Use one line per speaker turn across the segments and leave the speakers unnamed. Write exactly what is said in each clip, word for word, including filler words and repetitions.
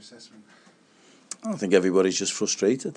assessment?
I think everybody's just frustrated.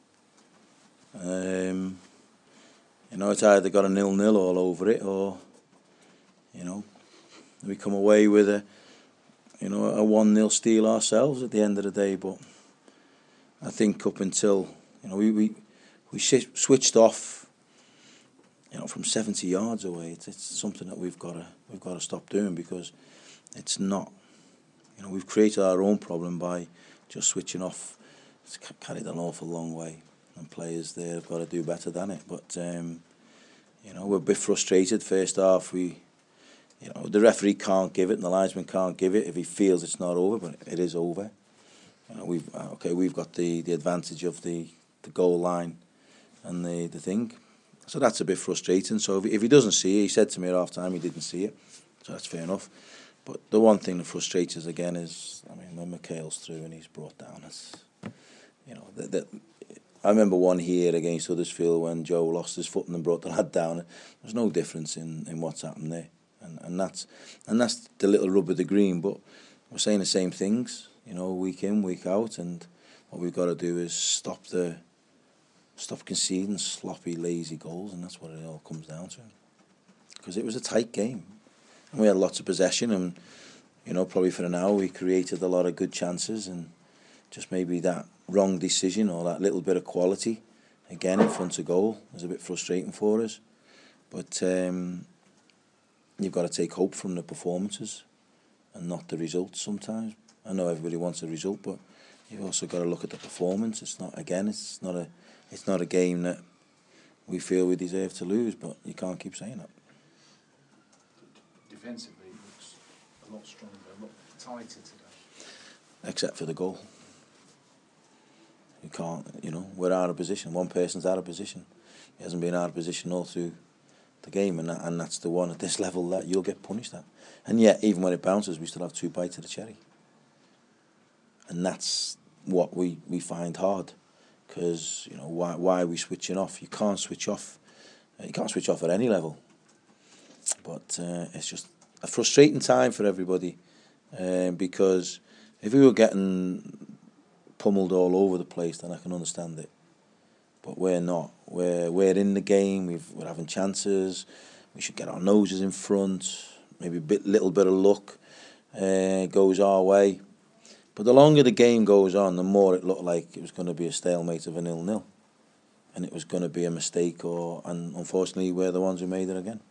Um, you know, it's either got a nil-nil all over it, or you know, we come away with a you know a one-nil steal ourselves at the end of the day. But I think up until you know we we, we sh- switched off, you know, from seventy yards away. It's, it's something that we've got to we've got to stop doing, because it's not. You know, we've created our own problem by just switching off. It's carried an awful long way, and players there have got to do better than it. But um, you know, we're a bit frustrated. First half, we, you know, the referee can't give it, and the linesman can't give it if he feels it's not over, but it is over. You know, we've okay, we've got the, the advantage of the, the goal line and the, the thing, so that's a bit frustrating. So if, if he doesn't see it, he said to me at half time he didn't see it, so that's fair enough. But the one thing that frustrates us again is, I mean, when McHale's through and he's brought down, it's, you know, that, that I remember one here against Huddersfield when Joe lost his footing and brought the lad down. There's no difference in, in what's happened there, and and that's and that's the little rub of the green. But we're saying the same things, you know, week in, week out, and what we've got to do is stop the stop conceding sloppy, lazy goals, and that's what it all comes down to. Because it was a tight game, and we had lots of possession, and you know, probably for an hour we created a lot of good chances, and just maybe that wrong decision or that little bit of quality again in front of goal was a bit frustrating for us. But um, you've got to take hope from the performances and not the results sometimes. I know everybody wants a result, but you've also got to look at the performance. It's not again it's not a it's not a game that we feel we deserve to lose, but you can't keep saying that.
Defensively it looks a lot stronger, a lot tighter today.
Except for the goal. You can't, you know, we're out of position. One person's out of position. He hasn't been out of position all through the game, and that, and that's the one at this level that you'll get punished at. And yet, even when it bounces, we still have two bites of the cherry. And that's what we, we find hard, because, you know, why why are we switching off? You can't switch off. You can't switch off at any level. But uh, it's just a frustrating time for everybody, uh, because if we were getting pummeled all over the place, then I can understand it. But we're not. We're we're in the game. We've, we're having chances. We should get our noses in front. Maybe a bit, little bit of luck uh, goes our way. But the longer the game goes on, the more it looked like it was going to be a stalemate of a nil-nil, and it was going to be a mistake. Or and unfortunately, we're the ones who made it again.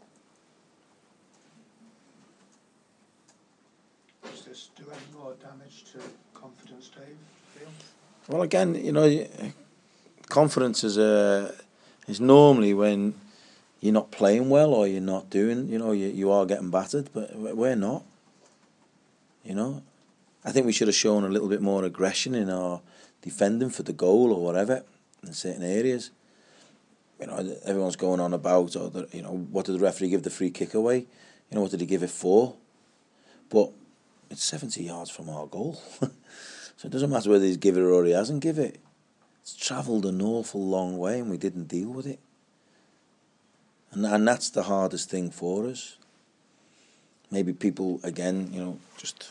Does this do any more damage to confidence, Dave? Feel?
Well, again, you know, confidence is a is normally when you're not playing well or you're not doing, you know, you you are getting battered, but we're not. You know, I think we should have shown a little bit more aggression in our defending for the goal or whatever in certain areas. You know, everyone's going on about, or the, you know, what did the referee give the free kick away? You know, what did he give it for? But it's seventy yards from our goal. So it doesn't matter whether he's give it or he hasn't give it. It's travelled an awful long way and we didn't deal with it. And and that's the hardest thing for us. Maybe people, again, you know, just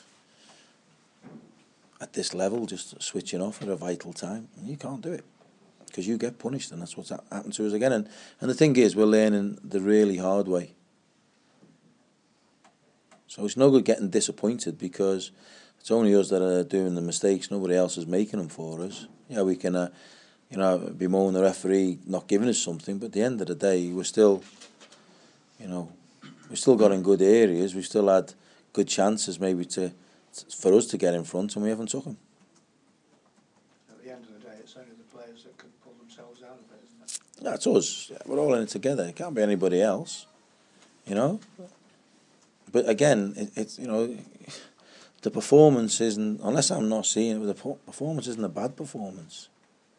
at this level, just switching off at a vital time. And you can't do it, because you get punished, and that's what's happened to us again. And, and the thing is, we're learning the really hard way. So it's no good getting disappointed, because it's only us that are doing the mistakes. Nobody else is making them for us. Yeah, we can, uh, you know, bemoan the referee not giving us something, but at the end of the day, we're still, you know, we've still got in good areas. We've still had good chances, maybe to for us to get in front, and we haven't took them.
At the end of the day, it's only the players that can pull themselves out of it, isn't it?
That's us. Yeah, we're all in it together. It can't be anybody else, you know. But again, it, it's, you know, the performance isn't, unless I'm not seeing it, the performance isn't a bad performance.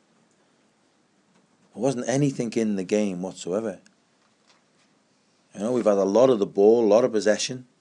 There wasn't anything in the game whatsoever. You know, we've had a lot of the ball, a lot of possession.